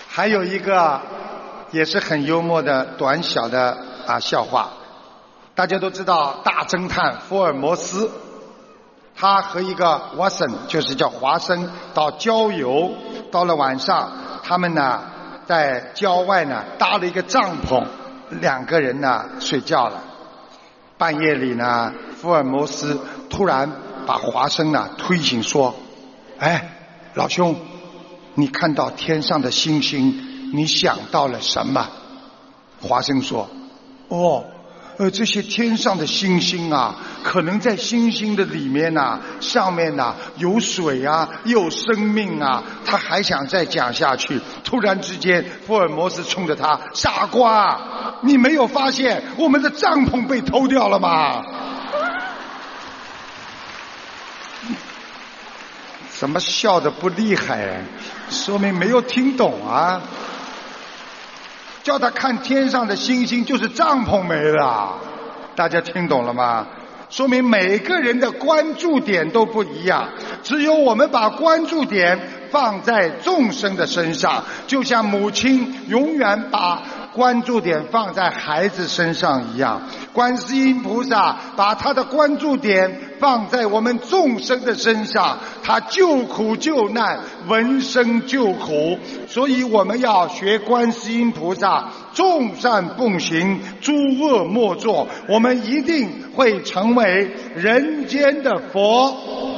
还有一个也是很幽默的短小的笑话。大家都知道大侦探福尔摩斯，他和一个 Watson 就是叫华生到郊游，到了晚上他们呢在郊外呢搭了一个帐篷，两个人呢睡觉了。半夜里呢，福尔摩斯突然把华生呢推醒说：哎，老兄，你看到天上的星星，你想到了什么？华生说：这些天上的星星啊，可能在星星的里面啊，上面啊有水啊，有生命啊。他还想再讲下去，突然之间，福尔摩斯冲着他：傻瓜，你没有发现我们的帐篷被偷掉了吗？怎么笑得不厉害啊？说明没有听懂啊。叫他看天上的星星，就是帐篷没了。大家听懂了吗？说明每个人的关注点都不一样，只有我们把关注点放在众生的身上，就像母亲永远把关注点放在孩子身上一样，观世音菩萨把他的关注点放在我们众生的身上，他救苦救难，闻声救苦。所以我们要学观世音菩萨，众善奉行，诸恶莫作，我们一定会成为人间的佛。